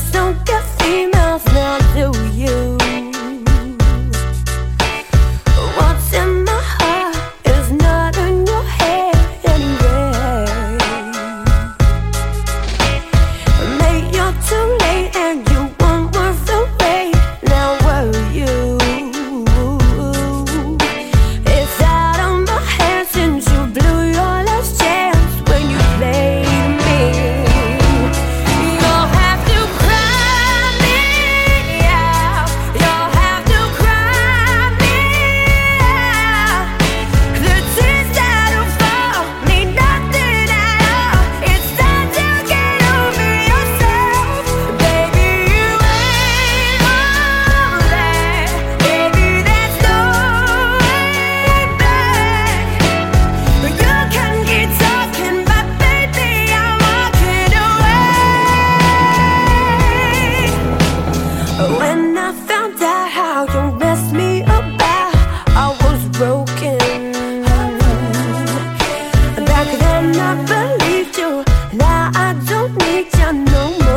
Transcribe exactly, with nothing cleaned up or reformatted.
don't get females now, do you? What's in my heart is not in your head anyway. Mate, you're too late and you weren't worth the wait. Now were you? It's out of my hands since you blew your last chance when you played me. You'll have to cry me out. You'll have to cry me out. The tears that'll fall mean nothing at all. It's time to get over yourself. Baby, you ain't all that. Baby, there's no way back. But you can keep talking, but baby, I'm walking away. When I found out how you messed me about, I was broken. Back then I believed you, now I don't need you no more.